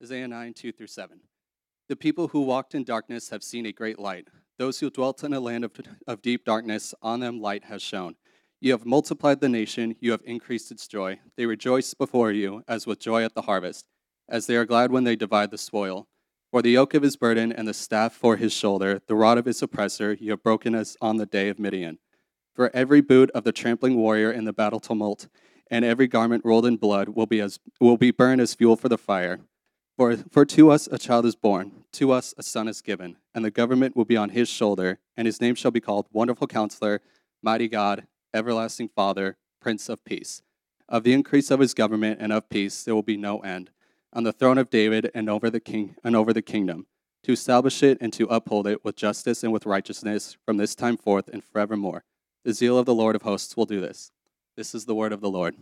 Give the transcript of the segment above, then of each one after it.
Isaiah 9, 2 through 7. The people who walked in darkness have seen a great light. Those who dwelt in a land of deep darkness, on them light has shone. You have multiplied the nation, you have increased its joy. They rejoice before you as with joy at the harvest, as they are glad when they divide the spoil. For the yoke of his burden and the staff for his shoulder, the rod of his oppressor, you have broken as on the day of Midian. For every boot of the trampling warrior in the battle tumult, and every garment rolled in blood will be burned as fuel for the fire. For to us a child is born, to us a son is given, and the government will be on his shoulder, and his name shall be called Wonderful Counselor, Mighty God, Everlasting Father, Prince of Peace. Of the increase of his government and of peace there will be no end, on the throne of David and over the kingdom, to establish it and to uphold it with justice and with righteousness from this time forth and forevermore. The zeal of the Lord of hosts will do this. This is the word of the Lord.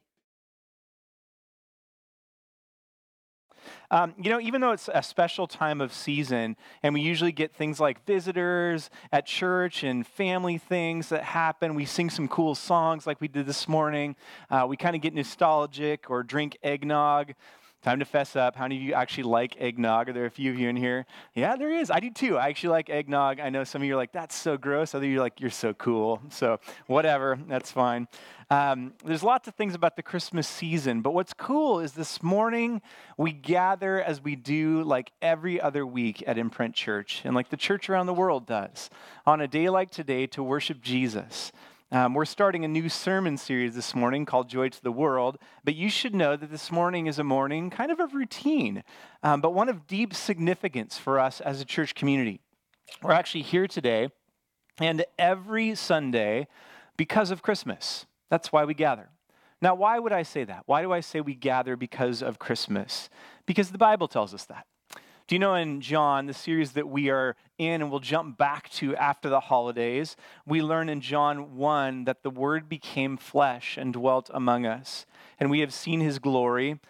Even though it's a special time of season, and we usually get things like visitors at church and family things that happen, we sing some cool songs like we did this morning. We kind of get nostalgic or drink eggnog. Time to fess up. How many of you actually like eggnog? Are there a few of you in here? Yeah, there is. I do too. I actually like eggnog. I know some of you are like, that's so gross. Other of you are like, you're so cool. So whatever, that's fine. There's lots of things about the Christmas season, but what's cool is this morning we gather as we do like every other week at Imprint Church and like the church around the world does on a day like today to worship Jesus. We're starting a new sermon series this morning called Joy to the World, but you should know that this morning is a morning kind of routine, but one of deep significance for us as a church community. We're actually here today and every Sunday because of Christmas. That's why we gather. Now, why would I say that? Why do I say we gather because of Christmas? Because the Bible tells us that. Do you know in John, the series that we are in and we'll jump back to after the holidays, we learn in John 1 that the Word became flesh and dwelt among us. And we have seen his glory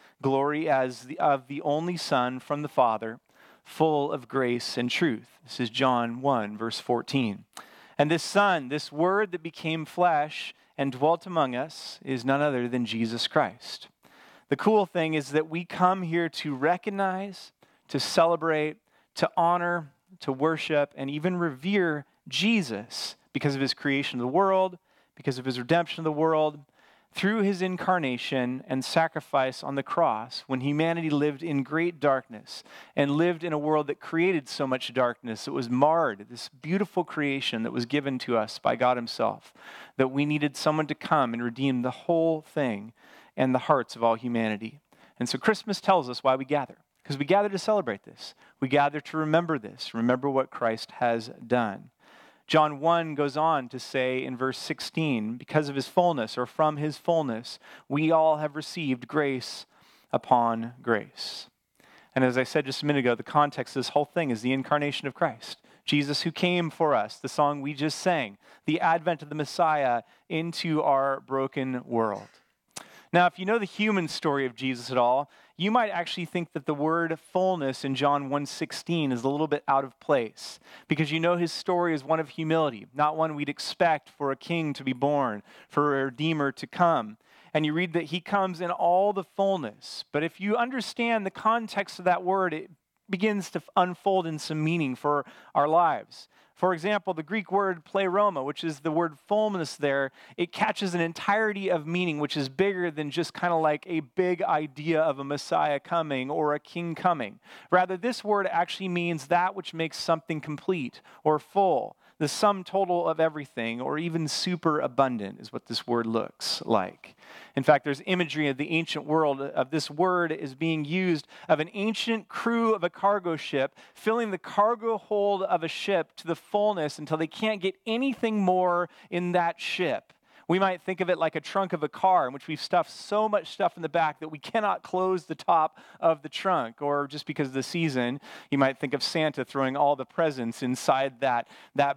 as of the only Son from the Father, full of grace and truth. This is John 1, verse 14. And this Son, this Word that became flesh and dwelt among us, is none other than Jesus Christ. The cool thing is that we come here to recognize, to celebrate, to honor, to worship, and even revere Jesus because of his creation of the world, because of his redemption of the world, through his incarnation and sacrifice on the cross when humanity lived in great darkness and lived in a world that created so much darkness. It was marred, this beautiful creation that was given to us by God himself, that we needed someone to come and redeem the whole thing and the hearts of all humanity. And so Christmas tells us why we gather. Because we gather to celebrate this. We gather to remember this, remember what Christ has done. John 1 goes on to say in verse 16, because of his fullness or from his fullness, we all have received grace upon grace. And as I said just a minute ago, the context of this whole thing is the incarnation of Christ. Jesus who came for us, the song we just sang, the advent of the Messiah into our broken world. Now, if you know the human story of Jesus at all, you might actually think that the word fullness in John 1:16 is a little bit out of place because you know his story is one of humility, not one we'd expect for a king to be born, for a redeemer to come. And you read that he comes in all the fullness. But if you understand the context of that word, it begins to unfold in some meaning for our lives. For example, the Greek word pleroma, which is the word fullness there, it catches an entirety of meaning which is bigger than just kind of like a big idea of a Messiah coming or a king coming. Rather, this word actually means that which makes something complete or full, the sum total of everything, or even super abundant is what this word looks like. In fact, there's imagery of the ancient world of this word is being used of an ancient crew of a cargo ship filling the cargo hold of a ship to the fullness until they can't get anything more in that ship. We might think of it like a trunk of a car in which we've stuffed so much stuff in the back that we cannot close the top of the trunk. Or just because of the season, you might think of Santa throwing all the presents inside that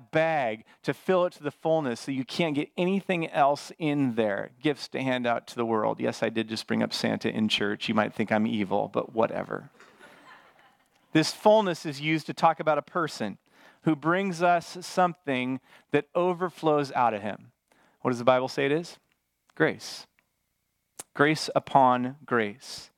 bag to fill it to the fullness so you can't get anything else in there. Gifts to hand out to the world. Yes, I did just bring up Santa in church. You might think I'm evil, but whatever. This fullness is used to talk about a person who brings us something that overflows out of him. What does the Bible say it is? Grace. Grace upon grace.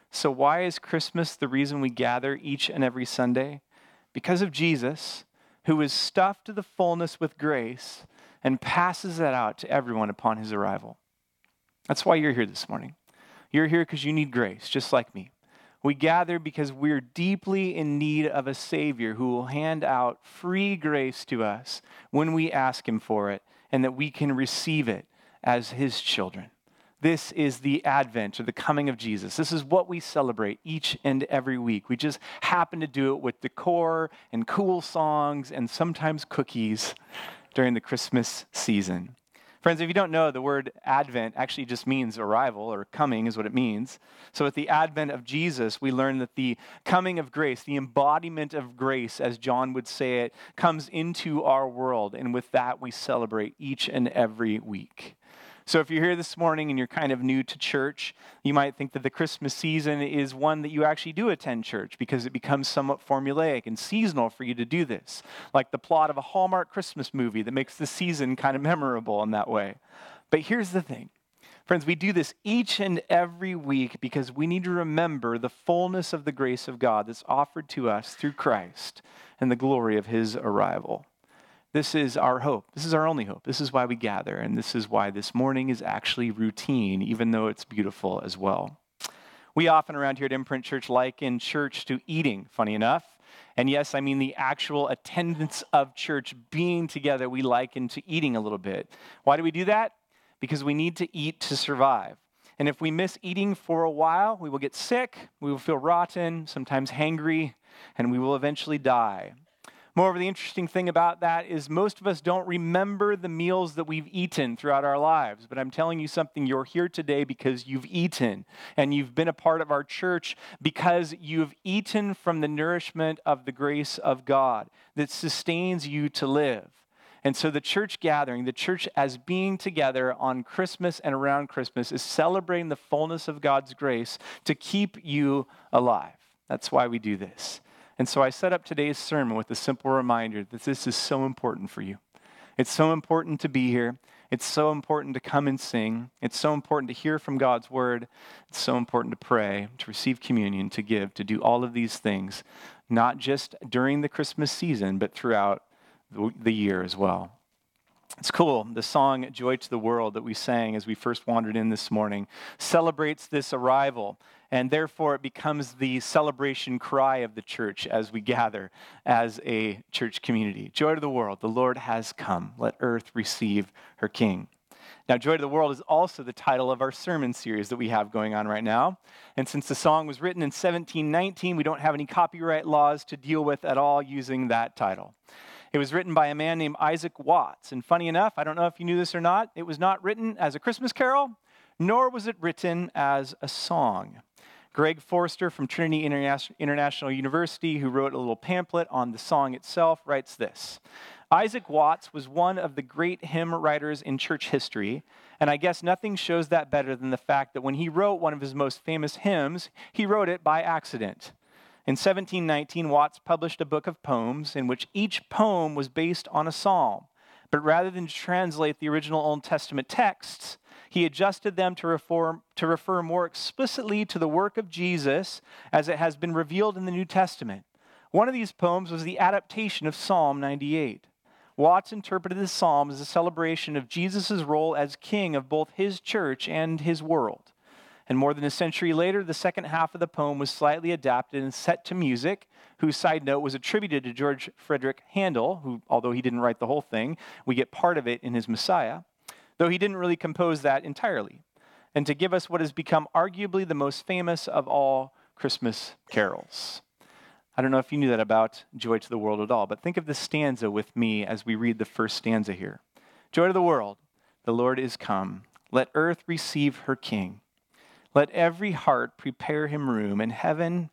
So why is Christmas the reason we gather each and every Sunday? Because of Jesus, who is stuffed to the fullness with grace and passes that out to everyone upon his arrival. That's why you're here this morning. You're here because you need grace, just like me. We gather because we're deeply in need of a Savior who will hand out free grace to us when we ask him for it, and that we can receive it as his children. This is the advent or the coming of Jesus. This is what we celebrate each and every week. We just happen to do it with decor and cool songs and sometimes cookies during the Christmas season. Friends, if you don't know, the word Advent actually just means arrival, or coming is what it means. So with the advent of Jesus, we learn that the coming of grace, the embodiment of grace, as John would say it, comes into our world. And with that, we celebrate each and every week. So if you're here this morning and you're kind of new to church, you might think that the Christmas season is one that you actually do attend church because it becomes somewhat formulaic and seasonal for you to do this, like the plot of a Hallmark Christmas movie that makes the season kind of memorable in that way. But here's the thing. Friends, we do this each and every week because we need to remember the fullness of the grace of God that's offered to us through Christ and the glory of his arrival. This is our hope. This is our only hope. This is why we gather, and this is why this morning is actually routine, even though it's beautiful as well. We often around here at Imprint Church liken church to eating, funny enough. And yes, I mean the actual attendance of church, being together, we liken to eating a little bit. Why do we do that? Because we need to eat to survive. And if we miss eating for a while, we will get sick, we will feel rotten, sometimes hangry, and we will eventually die. Moreover, the interesting thing about that is most of us don't remember the meals that we've eaten throughout our lives. But I'm telling you something, you're here today because you've eaten, and you've been a part of our church because you've eaten from the nourishment of the grace of God that sustains you to live. And so the church gathering, the church as being together on Christmas and around Christmas is celebrating the fullness of God's grace to keep you alive. That's why we do this. And so I set up today's sermon with a simple reminder that this is so important for you. It's so important to be here. It's so important to come and sing. It's so important to hear from God's word. It's so important to pray, to receive communion, to give, to do all of these things, not just during the Christmas season, but throughout the year as well. It's cool. The song Joy to the World that we sang as we first wandered in this morning celebrates this arrival, and therefore it becomes the celebration cry of the church as we gather as a church community. Joy to the world, the Lord has come. Let earth receive her King. Now, Joy to the World is also the title of our sermon series that we have going on right now. And since the song was written in 1719, we don't have any copyright laws to deal with at all using that title. It was written by a man named Isaac Watts. And funny enough, I don't know if you knew this or not, it was not written as a Christmas carol, nor was it written as a song. Greg Forster from Trinity International University, who wrote a little pamphlet on the song itself, writes this: Isaac Watts was one of the great hymn writers in church history, and I guess nothing shows that better than the fact that when he wrote one of his most famous hymns, he wrote it by accident. In 1719, Watts published a book of poems in which each poem was based on a psalm. But rather than translate the original Old Testament texts, he adjusted them to refer more explicitly to the work of Jesus as it has been revealed in the New Testament. One of these poems was the adaptation of Psalm 98. Watts interpreted the psalm as a celebration of Jesus' role as king of both his church and his world. And more than a century later, the second half of the poem was slightly adapted and set to music, whose side note was attributed to George Frederick Handel, who, although he didn't write the whole thing, we get part of it in his Messiah, though he didn't really compose that entirely. And to give us what has become arguably the most famous of all Christmas carols. I don't know if you knew that about Joy to the World at all, but think of this stanza with me as we read the first stanza here. Joy to the world, the Lord is come. Let earth receive her King. Let every heart prepare him room, and heaven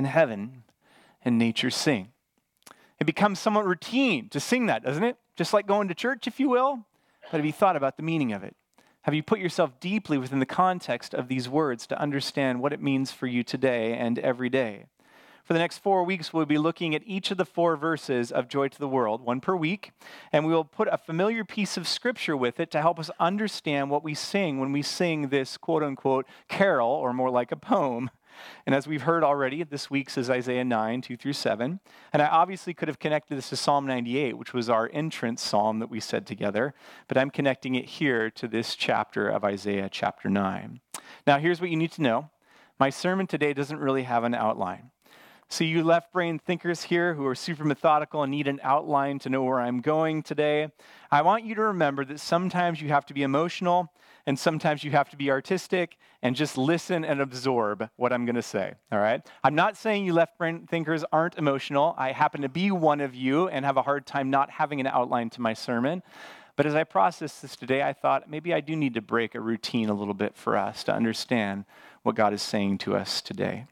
and nature sing. It becomes somewhat routine to sing that, doesn't it? Just like going to church, if you will. But have you thought about the meaning of it? Have you put yourself deeply within the context of these words to understand what it means for you today and every day? For the next 4 weeks, we'll be looking at each of the 4 verses of Joy to the World, one per week, and we will put a familiar piece of scripture with it to help us understand what we sing when we sing this quote-unquote carol, or more like a poem, And as we've heard already, this week's is Isaiah 9, 2 through 7. And I obviously could have connected this to Psalm 98, which was our entrance psalm that we said together, but I'm connecting it here to this chapter of Isaiah, chapter 9. Now, here's what you need to know. My sermon today doesn't really have an outline. So you left brain thinkers here who are super methodical and need an outline to know where I'm going today, I want you to remember that sometimes you have to be emotional and sometimes you have to be artistic and just listen and absorb what I'm going to say, all right? I'm not saying you left brain thinkers aren't emotional. I happen to be one of you and have a hard time not having an outline to my sermon. But as I processed this today, I thought maybe I do need to break a routine a little bit for us to understand what God is saying to us today.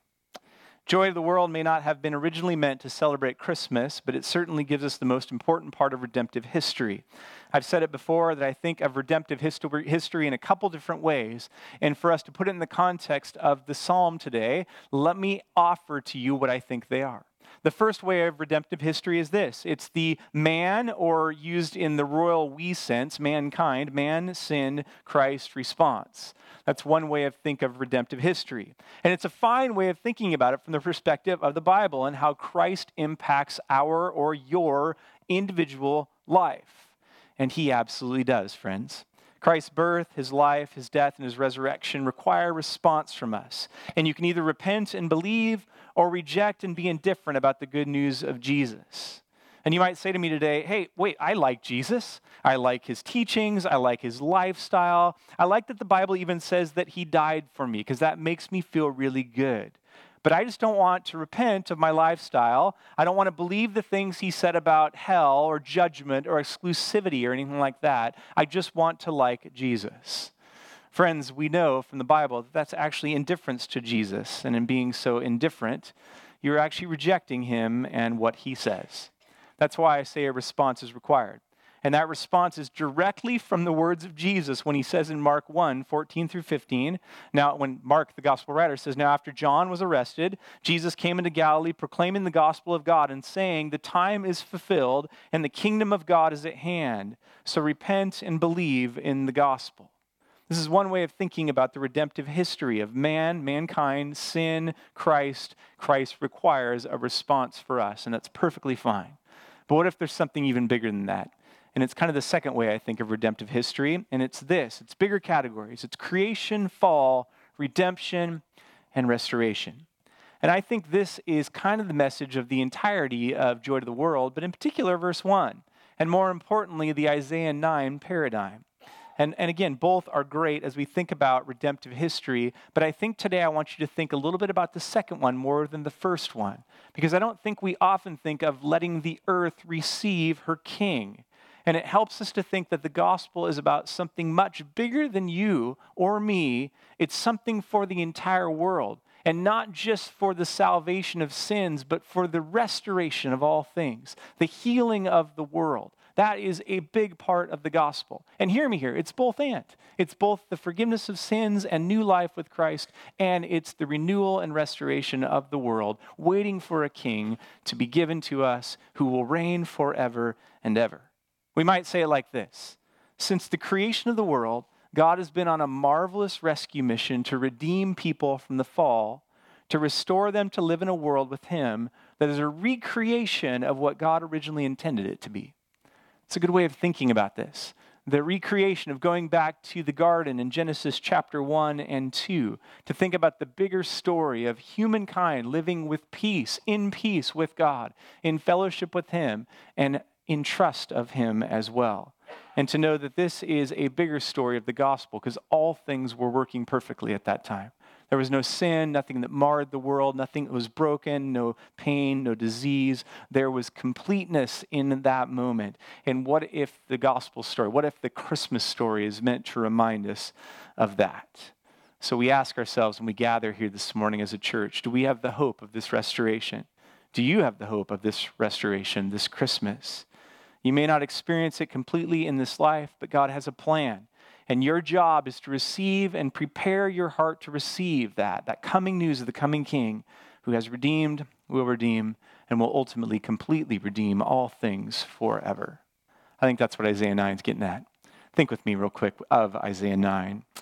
Joy of the world may not have been originally meant to celebrate Christmas, but it certainly gives us the most important part of redemptive history. I've said it before that I think of redemptive history in a couple different ways. And for us to put it in the context of the psalm today, let me offer to you what I think they are. The first way of redemptive history is this. It's the man, or used in the royal we sense, mankind, man, sin, Christ response. That's one way of think of redemptive history. And it's a fine way of thinking about it from the perspective of the Bible and how Christ impacts our or your individual life. And he absolutely does, friends. Christ's birth, his life, his death, and his resurrection require a response from us. And you can either repent and believe or reject and be indifferent about the good news of Jesus. And you might say to me today, hey, wait, I like Jesus. I like his teachings. I like his lifestyle. I like that the Bible even says that he died for me because that makes me feel really good. But I just don't want to repent of my lifestyle. I don't want to believe the things he said about hell or judgment or exclusivity or anything like that. I just want to like Jesus. Friends, we know from the Bible that that's actually indifference to Jesus. And in being so indifferent, you're actually rejecting him and what he says. That's why I say a response is required. And that response is directly from the words of Jesus when he says in Mark 1, 14 through 15. Now, when Mark, the gospel writer, says, now after John was arrested, Jesus came into Galilee proclaiming the gospel of God and saying, the time is fulfilled and the kingdom of God is at hand. So repent and believe in the gospel. This is one way of thinking about the redemptive history of mankind, sin, Christ. Christ requires a response for us, and that's perfectly fine. But what if there's something even bigger than that? And it's kind of the second way I think of redemptive history, and it's this. It's bigger categories. It's creation, fall, redemption, and restoration. And I think this is kind of the message of the entirety of Joy to the World, but in particular, verse 1, and more importantly, the Isaiah 9 paradigm. And again, both are great as we think about redemptive history, but I think today I want you to think a little bit about the second one more than the first one, because I don't think we often think of letting the earth receive her king. And it helps us to think that the gospel is about something much bigger than you or me. It's something for the entire world, and not just for the salvation of sins, but for the restoration of all things, the healing of the world. That is a big part of the gospel. And hear me here, it's both and. It's both the forgiveness of sins and new life with Christ, and it's the renewal and restoration of the world, waiting for a king to be given to us who will reign forever and ever. We might say it like this. Since the creation of the world, God has been on a marvelous rescue mission to redeem people from the fall, to restore them to live in a world with him that is a recreation of what God originally intended it to be. It's a good way of thinking about this. The recreation of going back to the garden in Genesis chapter 1 and 2 to think about the bigger story of humankind living with peace, in peace with God, in fellowship with him, and in trust of him as well. And to know that this is a bigger story of the gospel because all things were working perfectly at that time. There was no sin, nothing that marred the world, nothing that was broken, no pain, no disease. There was completeness in that moment. And what if the gospel story, what if the Christmas story is meant to remind us of that? So we ask ourselves when we gather here this morning as a church, do we have the hope of this restoration? Do you have the hope of this restoration this Christmas? You may not experience it completely in this life, but God has a plan. And your job is to receive and prepare your heart to receive that coming news of the coming King who has redeemed, will redeem, and will ultimately completely redeem all things forever. I think that's what Isaiah 9 is getting at. Think with me real quick of Isaiah 9.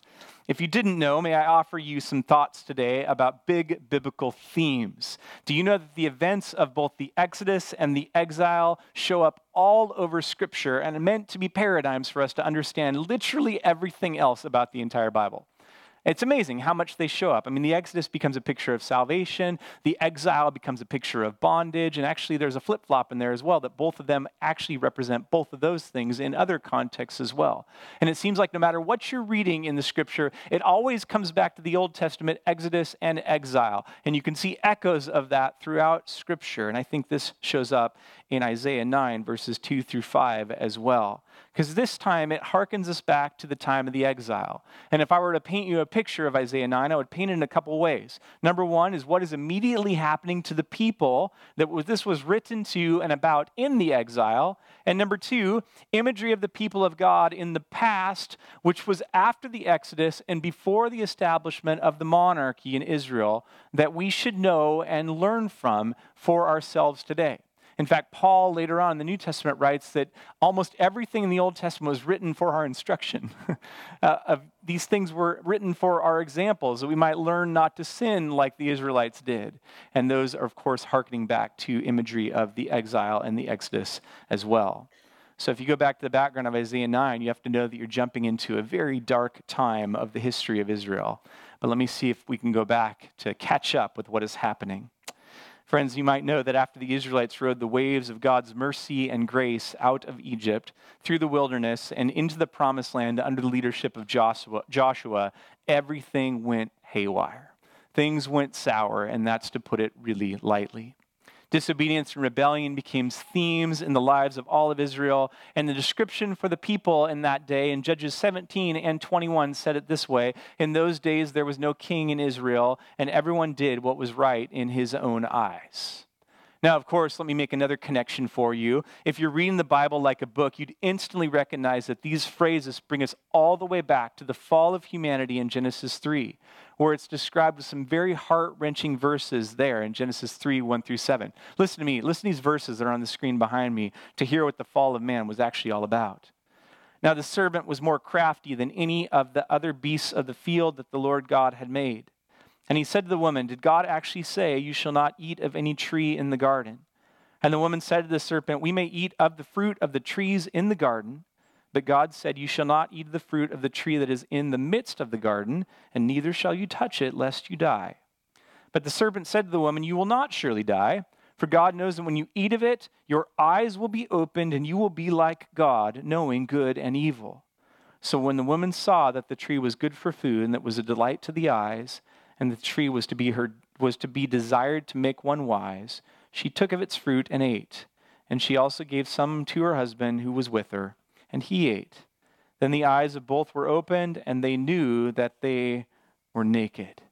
If you didn't know, may I offer you some thoughts today about big biblical themes. Do you know that the events of both the Exodus and the exile show up all over Scripture and are meant to be paradigms for us to understand literally everything else about the entire Bible? It's amazing how much they show up. I mean, the Exodus becomes a picture of salvation. The exile becomes a picture of bondage. And actually, there's a flip-flop in there as well, that both of them actually represent both of those things in other contexts as well. And it seems like no matter what you're reading in the Scripture, it always comes back to the Old Testament Exodus and exile. And you can see echoes of that throughout Scripture. And I think this shows up in Isaiah 9, verses 2 through 5 as well. Because this time, it harkens us back to the time of the exile. And if I were to paint you a picture of Isaiah 9, I would paint it in a couple ways. Number one is what is immediately happening to the people that this was written to and about in the exile. And number two, imagery of the people of God in the past, which was after the Exodus and before the establishment of the monarchy in Israel, that we should know and learn from for ourselves today. In fact, Paul later on in the New Testament writes that almost everything in the Old Testament was written for our instruction. These things were written for our examples, that we might learn not to sin like the Israelites did. And those are, of course, hearkening back to imagery of the exile and the Exodus as well. So if you go back to the background of Isaiah 9, you have to know that you're jumping into a very dark time of the history of Israel. But let me see if we can go back to catch up with what is happening. Friends, you might know that after the Israelites rode the waves of God's mercy and grace out of Egypt, through the wilderness, and into the promised land under the leadership of Joshua, everything went haywire. Things went sour, and that's to put it really lightly. Disobedience and rebellion became themes in the lives of all of Israel, and the description for the people in that day in Judges 17 and 21 said it this way: in those days there was no king in Israel, and everyone did what was right in his own eyes. Now, of course, let me make another connection for you. If you're reading the Bible like a book, you'd instantly recognize that these phrases bring us all the way back to the fall of humanity in Genesis 3, where it's described with some very heart-wrenching verses there in Genesis 3, 1 through 7. Listen to me. Listen to these verses that are on the screen behind me to hear what the fall of man was actually all about. Now, the serpent was more crafty than any of the other beasts of the field that the Lord God had made. And he said to the woman, "Did God actually say, 'You shall not eat of any tree in the garden'?" And the woman said to the serpent, "We may eat of the fruit of the trees in the garden, but God said, 'You shall not eat of the fruit of the tree that is in the midst of the garden, and neither shall you touch it, lest you die.' But the serpent said to the woman, 'You will not surely die, for God knows that when you eat of it, your eyes will be opened, and you will be like God, knowing good and evil.' So when the woman saw that the tree was good for food, and that was a delight to the eyes, and the tree was to be desired to make one wise, she took of its fruit and ate. And she also gave some to her husband who was with her, and he ate. Then the eyes of both were opened, and they knew that they were naked."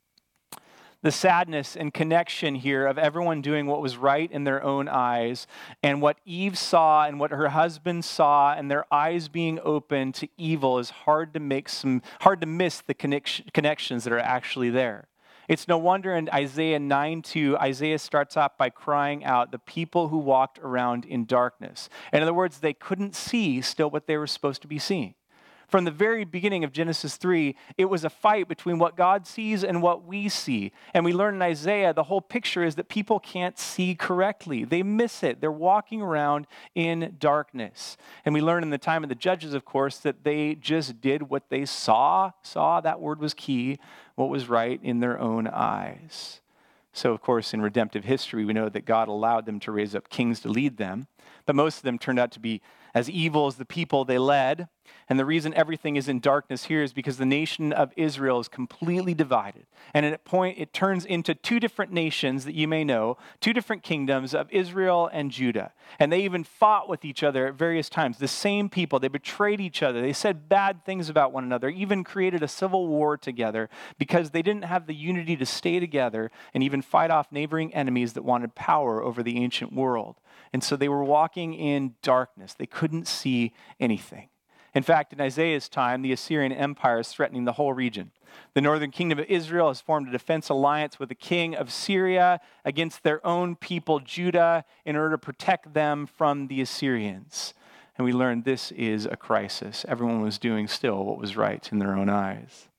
The sadness and connection here of everyone doing what was right in their own eyes, and what Eve saw and what her husband saw, and their eyes being open to evil, is hard to miss the connections that are actually there. It's no wonder in Isaiah 9:2, Isaiah starts off by crying out, "The people who walked around in darkness." In other words, they couldn't see still what they were supposed to be seeing. From the very beginning of Genesis 3, it was a fight between what God sees and what we see. And we learn in Isaiah, the whole picture is that people can't see correctly. They miss it. They're walking around in darkness. And we learn in the time of the Judges, of course, that they just did what they saw, that word was key, what was right in their own eyes. So, of course, in redemptive history, we know that God allowed them to raise up kings to lead them. But most of them turned out to be as evil as the people they led. And the reason everything is in darkness here is because the nation of Israel is completely divided. And at a point, it turns into two different nations that you may know, two different kingdoms of Israel and Judah. And they even fought with each other at various times. The same people, they betrayed each other. They said bad things about one another, even created a civil war together because they didn't have the unity to stay together and even fight off neighboring enemies that wanted power over the ancient world. And so they were walking in darkness. They couldn't see anything. In fact, in Isaiah's time, the Assyrian Empire is threatening the whole region. The northern kingdom of Israel has formed a defense alliance with the king of Syria against their own people, Judah, in order to protect them from the Assyrians. And we learned this is a crisis. Everyone was doing still what was right in their own eyes.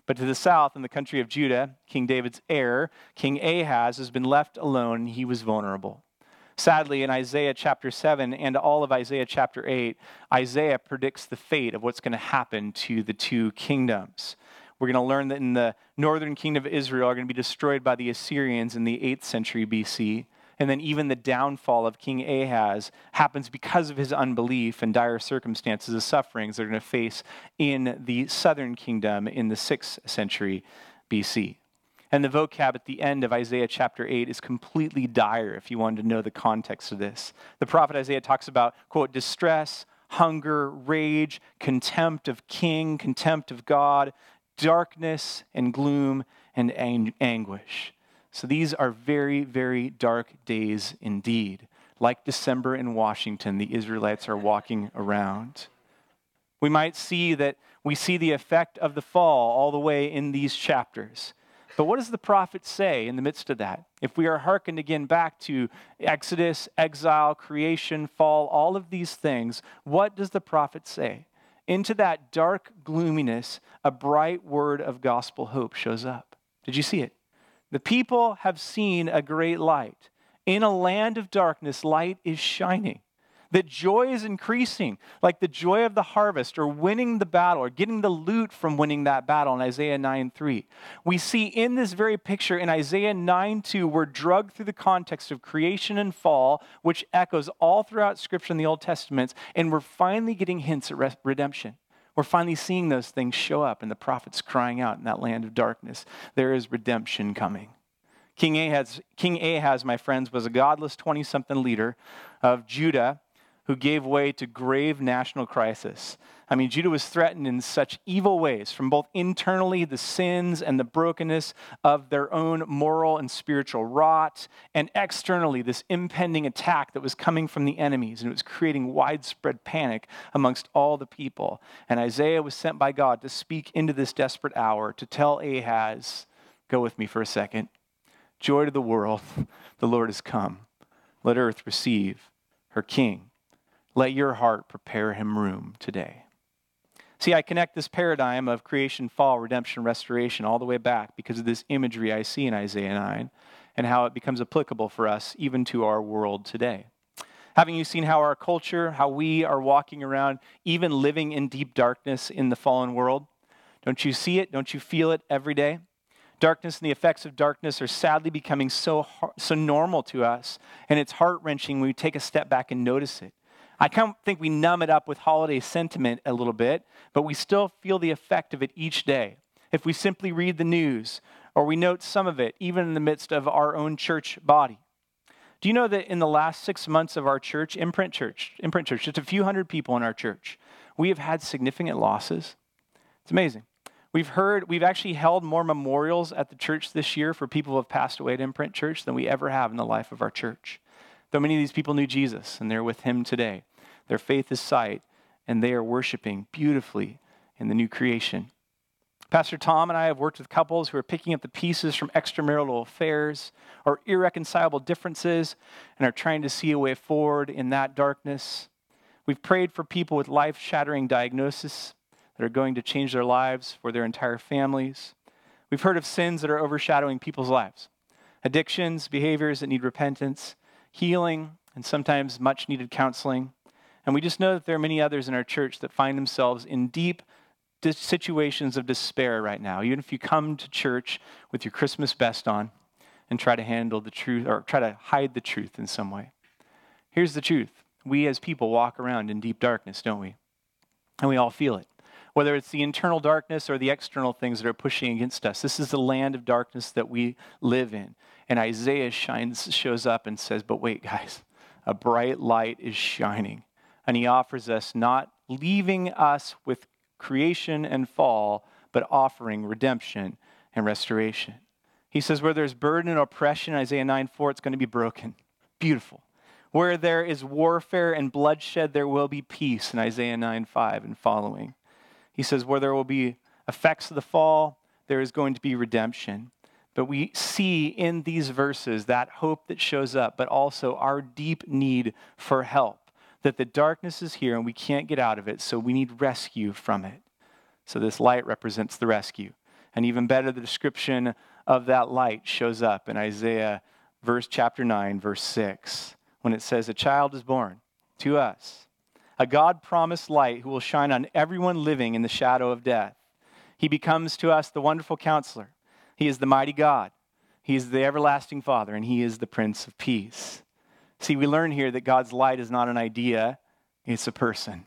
But to the south, in the country of Judah, King David's heir, King Ahaz, has been left alone, and he was vulnerable. Sadly, in Isaiah chapter 7 and all of Isaiah chapter 8, Isaiah predicts the fate of what's going to happen to the two kingdoms. We're going to learn that in the northern kingdom of Israel are going to be destroyed by the Assyrians in the 8th century BC. And then even the downfall of King Ahaz happens because of his unbelief and dire circumstances of sufferings they're going to face in the southern kingdom in the 6th century BC. And the vocab at the end of Isaiah chapter 8 is completely dire if you wanted to know the context of this. The prophet Isaiah talks about, quote, distress, hunger, rage, contempt of king, contempt of God, darkness and gloom and anguish. So these are very, very dark days indeed. Like December in Washington, the Israelites are walking around. We might see that we see the effect of the fall all the way in these chapters. But what does the prophet say in the midst of that? If we are hearkened again back to Exodus, exile, creation, fall, all of these things, what does the prophet say? Into that dark gloominess, a bright word of gospel hope shows up. Did you see it? The people have seen a great light. In a land of darkness, light is shining. That joy is increasing, like the joy of the harvest or winning the battle or getting the loot from winning that battle in Isaiah 9:3. We see in this very picture in Isaiah 9:2, we're drugged through the context of creation and fall, which echoes all throughout Scripture in the Old Testament, and we're finally getting hints at redemption. We're finally seeing those things show up, and the prophets crying out in that land of darkness, there is redemption coming. King Ahaz, my friends, was a godless 20-something leader of Judah who gave way to grave national crisis. I mean, Judah was threatened in such evil ways, from both internally, the sins and the brokenness of their own moral and spiritual rot, and externally, this impending attack that was coming from the enemies, and it was creating widespread panic amongst all the people. And Isaiah was sent by God to speak into this desperate hour, to tell Ahaz, go with me for a second, joy to the world, the Lord has come. Let earth receive her king. Let your heart prepare him room today. See, I connect this paradigm of creation, fall, redemption, restoration all the way back because of this imagery I see in Isaiah 9 and how it becomes applicable for us even to our world today. Haven't you seen how our culture, how we are walking around, even living in deep darkness in the fallen world? Don't you see it? Don't you feel it every day? Darkness and the effects of darkness are sadly becoming so normal to us, and it's heart-wrenching when we take a step back and notice it. I kind of think we numb it up with holiday sentiment a little bit, but we still feel the effect of it each day. If we simply read the news or we note some of it, even in the midst of our own church body. Do you know that in the last 6 months of our church, Imprint Church, just a few hundred people in our church, we have had significant losses? It's amazing. We've actually held more memorials at the church this year for people who have passed away at Imprint Church than we ever have in the life of our church. Though many of these people knew Jesus and they're with him today. Their faith is sight and they are worshiping beautifully in the new creation. Pastor Tom and I have worked with couples who are picking up the pieces from extramarital affairs or irreconcilable differences and are trying to see a way forward in that darkness. We've prayed for people with life-shattering diagnoses that are going to change their lives for their entire families. We've heard of sins that are overshadowing people's lives. Addictions, behaviors that need repentance, healing, and sometimes much needed counseling. And we just know that there are many others in our church that find themselves in deep situations of despair right now. Even if you come to church with your Christmas best on and try to handle the truth or try to hide the truth in some way. Here's the truth. We as people walk around in deep darkness, don't we? And we all feel it. Whether it's the internal darkness or the external things that are pushing against us. This is the land of darkness that we live in. And Isaiah shows up and says, but wait, guys, a bright light is shining. And he offers us not leaving us with creation and fall, but offering redemption and restoration. He says, where there's burden and oppression, Isaiah 9:4, it's going to be broken. Beautiful. Where there is warfare and bloodshed, there will be peace in Isaiah 9:5 and following. He says, where there will be effects of the fall, there is going to be redemption. But we see in these verses that hope that shows up, but also our deep need for help. That the darkness is here and we can't get out of it, so we need rescue from it. So this light represents the rescue. And even better, the description of that light shows up in Isaiah chapter 9, verse 6, when it says, a child is born to us, a God-promised light who will shine on everyone living in the shadow of death. He becomes to us the wonderful counselor. He is the mighty God. He is the everlasting Father, and he is the Prince of Peace. See, we learn here that God's light is not an idea, it's a person.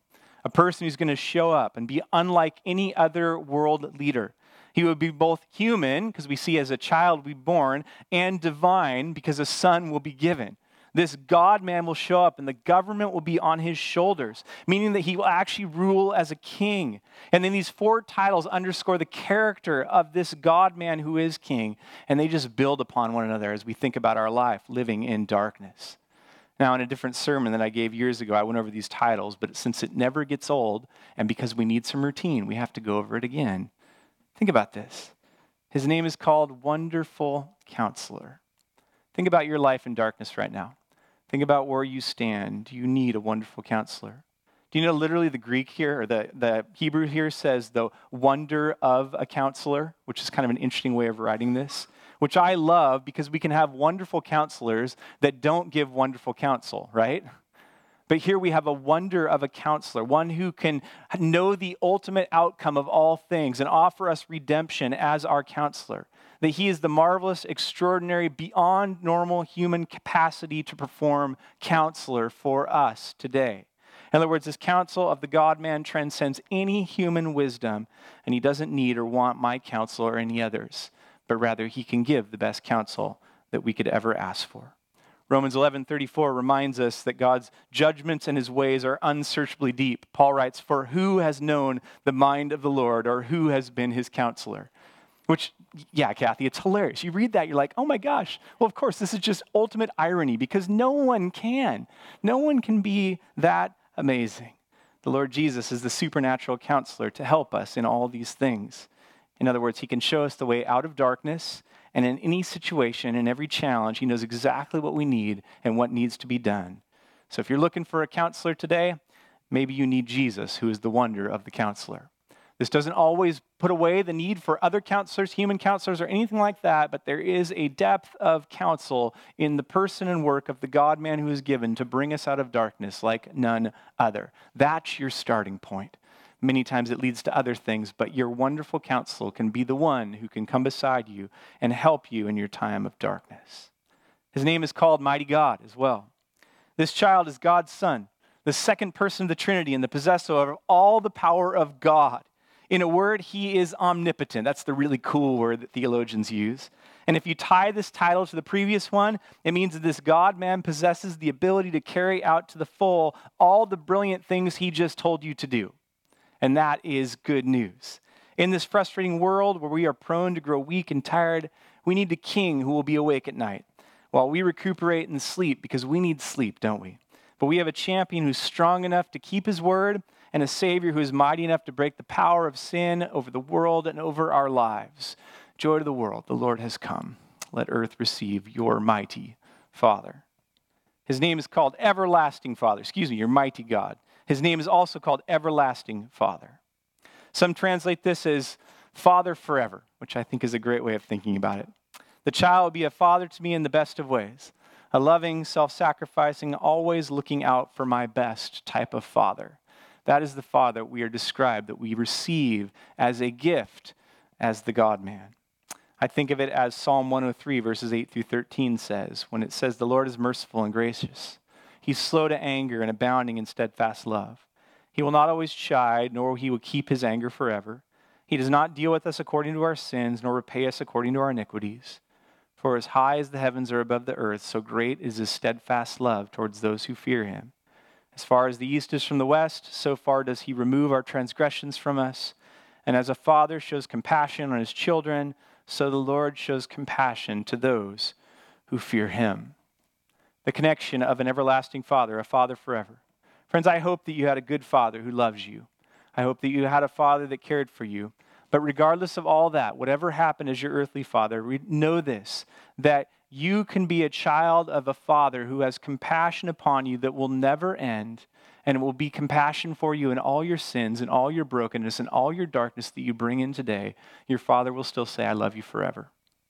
A person who's going to show up and be unlike any other world leader. He would be both human, because we see as a child will be born, and divine, because a son will be given. This God-man will show up, and the government will be on his shoulders, meaning that he will actually rule as a king. And then these 4 titles underscore the character of this God-man who is king, and they just build upon one another as we think about our life living in darkness. Now, in a different sermon that I gave years ago, I went over these titles, but since it never gets old, and because we need some routine, we have to go over it again. Think about this. His name is called Wonderful Counselor. Think about your life in darkness right now. Think about where you stand. Do you need a wonderful counselor? Do you know literally the Greek here, or the Hebrew here says the wonder of a counselor, which is kind of an interesting way of writing this, which I love because we can have wonderful counselors that don't give wonderful counsel, right? But here we have a wonder of a counselor, one who can know the ultimate outcome of all things and offer us redemption as our counselor. That he is the marvelous, extraordinary, beyond normal human capacity to perform counselor for us today. In other words, this counsel of the God-man transcends any human wisdom, and he doesn't need or want my counsel or any others, but rather he can give the best counsel that we could ever ask for. Romans 11:34 reminds us that God's judgments and his ways are unsearchably deep. Paul writes, for who has known the mind of the Lord, or who has been his counselor? Which, yeah, Kathy, it's hilarious. You read that, you're like, oh my gosh. Well, of course, this is just ultimate irony because no one can. No one can be that amazing. The Lord Jesus is the supernatural counselor to help us in all these things. In other words, he can show us the way out of darkness, and in any situation, in every challenge, he knows exactly what we need and what needs to be done. So if you're looking for a counselor today, maybe you need Jesus, who is the wonder of the counselor. This doesn't always put away the need for other counselors, human counselors, or anything like that, but there is a depth of counsel in the person and work of the God-man who is given to bring us out of darkness like none other. That's your starting point. Many times it leads to other things, but your wonderful counselor can be the one who can come beside you and help you in your time of darkness. His name is called Mighty God as well. This child is God's son, the second person of the Trinity and the possessor of all the power of God. In a word, he is omnipotent. That's the really cool word that theologians use. And if you tie this title to the previous one, it means that this God-man possesses the ability to carry out to the full all the brilliant things he just told you to do. And that is good news. In this frustrating world where we are prone to grow weak and tired, we need a king who will be awake at night while we recuperate and sleep, because we need sleep, don't we? But we have a champion who's strong enough to keep his word, and a Savior who is mighty enough to break the power of sin over the world and over our lives. Joy to the world, the Lord has come. Let earth receive your mighty Father. His name is called Everlasting Father. Your mighty God. His name is also called Everlasting Father. Some translate this as Father forever, which I think is a great way of thinking about it. The child will be a father to me in the best of ways. A loving, self-sacrificing, always looking out for my best type of father. That is the Father we are described, that we receive as a gift as the God-man. I think of it as Psalm 103, verses 8 through 13 says, when it says, the Lord is merciful and gracious. He's slow to anger and abounding in steadfast love. He will not always chide, nor he will keep his anger forever. He does not deal with us according to our sins, nor repay us according to our iniquities. For as high as the heavens are above the earth, so great is his steadfast love towards those who fear him. As far as the east is from the west, so far does he remove our transgressions from us. And as a father shows compassion on his children, so the Lord shows compassion to those who fear him. The connection of an everlasting Father, a Father forever. Friends, I hope that you had a good father who loves you. I hope that you had a father that cared for you. But regardless of all that, whatever happened as your earthly father, know this, that you can be a child of a Father who has compassion upon you that will never end, And it will be compassion for you in all your sins and all your brokenness and all your darkness that you bring in today. Your Father will still say, I love you forever.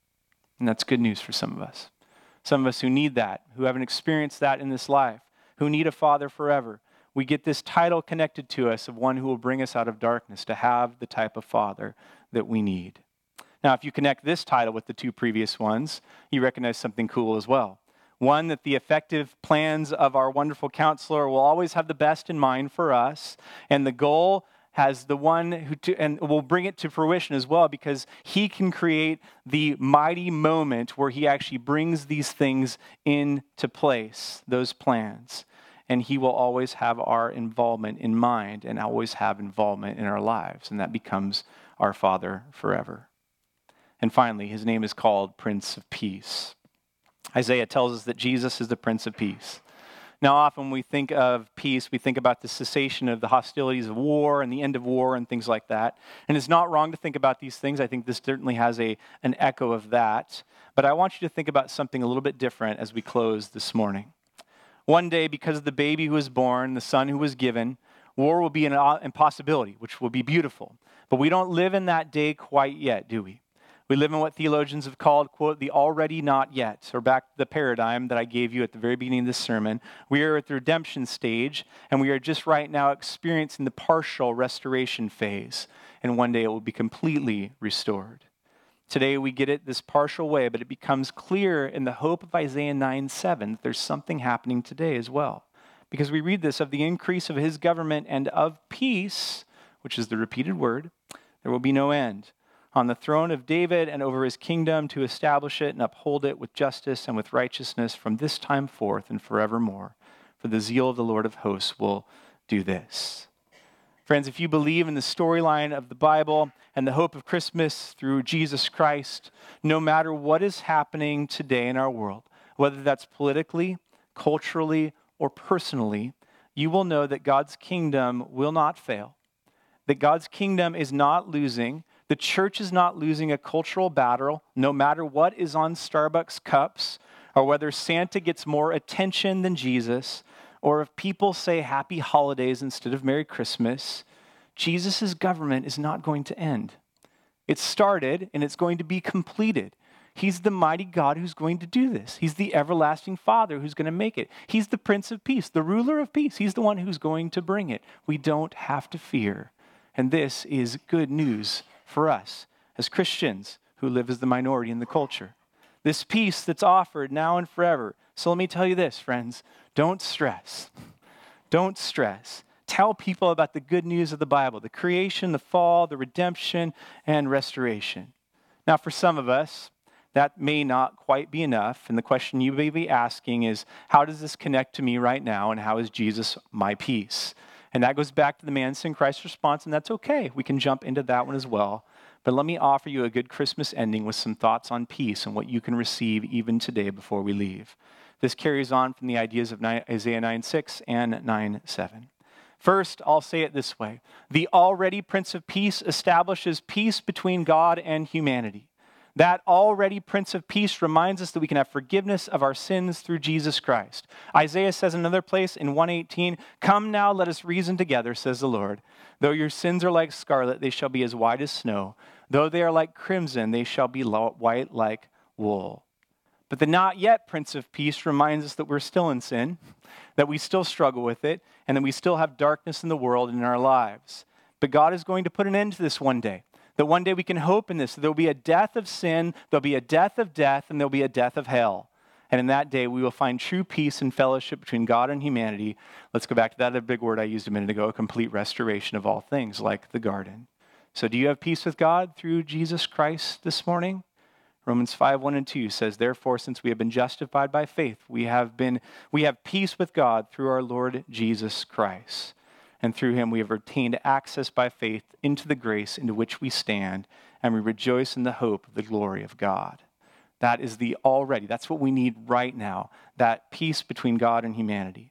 And that's good news for some of us. Some of us who need that, who haven't experienced that in this life, who need a Father forever. We get this title connected to us of one who will bring us out of darkness to have the type of Father that we need. Now, if you connect this title with the two previous ones, you recognize something cool as well. One, that the effective plans of our wonderful counselor will always have the best in mind for us, and the goal has the one who and will bring it to fruition as well, because he can create the mighty moment where he actually brings these things into place, those plans. And he will always have our involvement in mind and always have involvement in our lives. And that becomes our Father forever. And finally, his name is called Prince of Peace. Isaiah tells us that Jesus is the Prince of Peace. Now, often when we think of peace, we think about the cessation of the hostilities of war and the end of war and things like that. And it's not wrong to think about these things. I think this certainly has an echo of that. But I want you to think about something a little bit different as we close this morning. One day, because of the baby who was born, the son who was given, war will be an impossibility, which will be beautiful. But we don't live in that day quite yet, do we? We live in what theologians have called, quote, the already not yet, or back to the paradigm that I gave you at the very beginning of this sermon. We are at the redemption stage, and we are just right now experiencing the partial restoration phase. And one day it will be completely restored. Today we get it this partial way, but it becomes clear in the hope of Isaiah 9:7 that there's something happening today as well. Because we read this of the increase of his government and of peace, which is the repeated word, there will be no end. On the throne of David and over his kingdom to establish it and uphold it with justice and with righteousness from this time forth and forevermore. For the zeal of the Lord of hosts will do this. Friends, if you believe in the storyline of the Bible and the hope of Christmas through Jesus Christ, no matter what is happening today in our world, whether that's politically, culturally, or personally, you will know that God's kingdom will not fail, that God's kingdom is not losing, the church is not losing a cultural battle, no matter what is on Starbucks cups, or whether Santa gets more attention than Jesus, or if people say happy holidays instead of Merry Christmas. Jesus' government is not going to end. It started and it's going to be completed. He's the mighty God who's going to do this. He's the everlasting Father who's going to make it. He's the Prince of Peace, the ruler of peace. He's the one who's going to bring it. We don't have to fear. And this is good news for us as Christians who live as the minority in the culture. This peace that's offered now and forever. So let me tell you this, friends. Don't stress. Don't stress. Tell people about the good news of the Bible, the creation, the fall, the redemption, and restoration. Now, for some of us, that may not quite be enough. And the question you may be asking is, how does this connect to me right now? And how is Jesus my peace? And that goes back to the man sin Christ response, and that's okay. We can jump into that one as well. But let me offer you a good Christmas ending with some thoughts on peace and what you can receive even today before we leave. This carries on from the ideas of Isaiah 9:6 and 9:7. First, I'll say it this way. The already Prince of Peace establishes peace between God and humanity. That already Prince of Peace reminds us that we can have forgiveness of our sins through Jesus Christ. Isaiah says in another place in 1:18, "Come now, let us reason together, says the Lord. Though your sins are like scarlet, they shall be as white as snow. Though they are like crimson, they shall be white like wool." But the not yet Prince of Peace reminds us that we're still in sin, that we still struggle with it, and that we still have darkness in the world and in our lives. But God is going to put an end to this one day. That one day we can hope in this. There'll be a death of sin, there'll be a death of death, and there'll be a death of hell. And in that day, we will find true peace and fellowship between God and humanity. Let's go back to that other big word I used a minute ago, a complete restoration of all things, like the garden. So do you have peace with God through Jesus Christ this morning? Romans 5:1-2 says, "Therefore, since we have been justified by faith, we have peace with God through our Lord Jesus Christ. And through him we have obtained access by faith into the grace into which we stand, and we rejoice in the hope of the glory of God." That is that's what we need right now, that peace between God and humanity.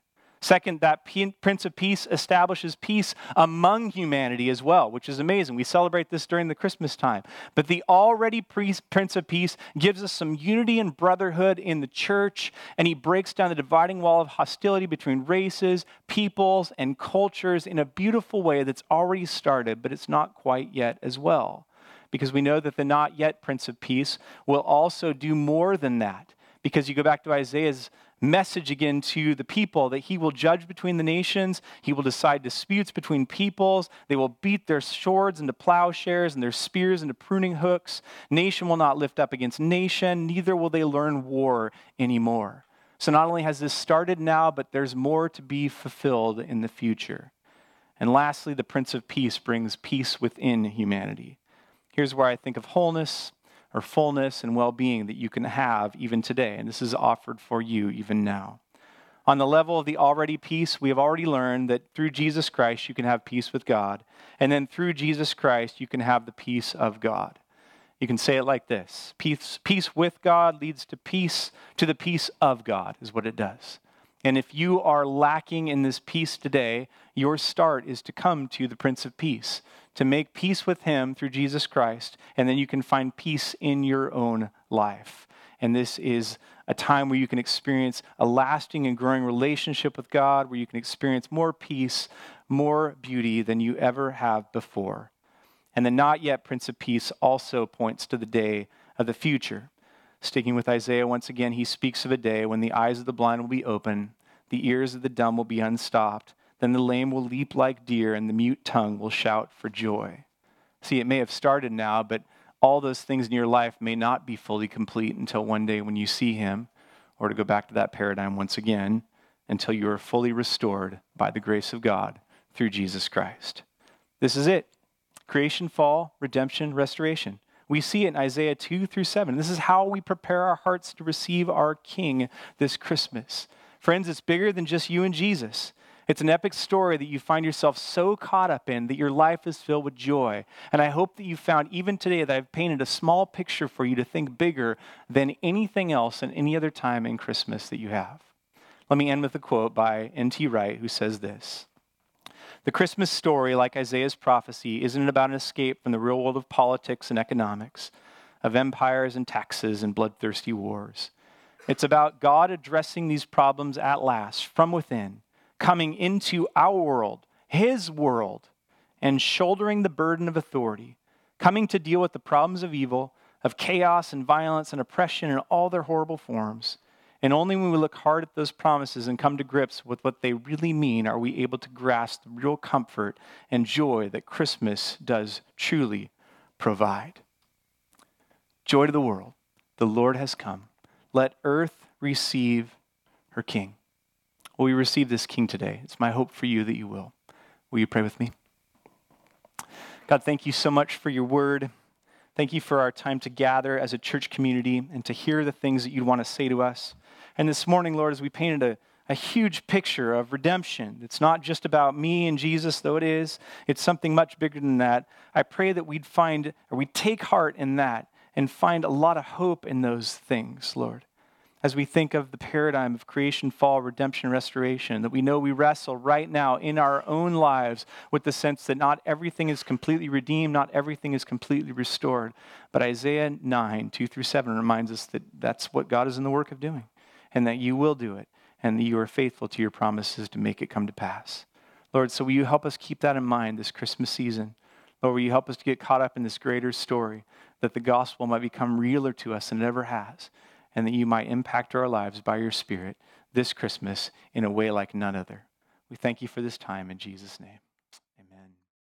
Second, that Prince of Peace establishes peace among humanity as well, which is amazing. We celebrate this during the Christmas time. But the already Prince of Peace gives us some unity and brotherhood in the church, and he breaks down the dividing wall of hostility between races, peoples, and cultures in a beautiful way that's already started, but it's not quite yet as well. Because we know that the not yet Prince of Peace will also do more than that. Because you go back to Isaiah's message again to the people that he will judge between the nations, he will decide disputes between peoples, they will beat their swords into plowshares and their spears into pruning hooks. Nation will not lift up against nation, neither will they learn war anymore. So not only has this started now, but there's more to be fulfilled in the future. And lastly, the Prince of Peace brings peace within humanity. Here's where I think of wholeness or fullness and well-being that you can have even today. And this is offered for you even now. On the level of the already peace, we have already learned that through Jesus Christ, you can have peace with God. And then through Jesus Christ, you can have the peace of God. You can say it like this: peace with God leads to the peace of God is what it does. And if you are lacking in this peace today, your start is to come to the Prince of Peace, to make peace with him through Jesus Christ, and then you can find peace in your own life. And this is a time where you can experience a lasting and growing relationship with God, where you can experience more peace, more beauty than you ever have before. And the not yet Prince of Peace also points to the day of the future. Sticking with Isaiah once again, he speaks of a day when the eyes of the blind will be open, the ears of the dumb will be unstopped, then the lame will leap like deer, and the mute tongue will shout for joy. See, it may have started now, but all those things in your life may not be fully complete until one day when you see him, or to go back to that paradigm once again, until you are fully restored by the grace of God through Jesus Christ. This is it. Creation, fall, redemption, restoration. We see it in Isaiah 2 through 7. This is how we prepare our hearts to receive our King this Christmas. Friends, it's bigger than just you and Jesus. It's an epic story that you find yourself so caught up in that your life is filled with joy. And I hope that you found even today that I've painted a small picture for you to think bigger than anything else and any other time in Christmas that you have. Let me end with a quote by N.T. Wright, who says this: "The Christmas story, like Isaiah's prophecy, isn't about an escape from the real world of politics and economics, of empires and taxes and bloodthirsty wars. It's about God addressing these problems at last from within, coming into our world, his world, and shouldering the burden of authority, coming to deal with the problems of evil, of chaos and violence and oppression in all their horrible forms. And only when we look hard at those promises and come to grips with what they really mean are we able to grasp the real comfort and joy that Christmas does truly provide." Joy to the world, the Lord has come. Let earth receive her King. Will you receive this King today? It's my hope for you that you will. Will you pray with me? God, thank you so much for your word. Thank you for our time to gather as a church community and to hear the things that you want to say to us. And this morning, Lord, as we painted a huge picture of redemption, it's not just about me and Jesus, though it is. It's something much bigger than that. I pray that we'd take heart in that and find a lot of hope in those things, Lord. As we think of the paradigm of creation, fall, redemption, restoration, that we know we wrestle right now in our own lives with the sense that not everything is completely redeemed, not everything is completely restored. But Isaiah 9, 2 through 7 reminds us that that's what God is in the work of doing, and that you will do it, and that you are faithful to your promises to make it come to pass. Lord, so will you help us keep that in mind this Christmas season? Lord, will you help us to get caught up in this greater story, that the gospel might become realer to us than it ever has, and that you might impact our lives by your Spirit this Christmas in a way like none other. We thank you for this time in Jesus' name.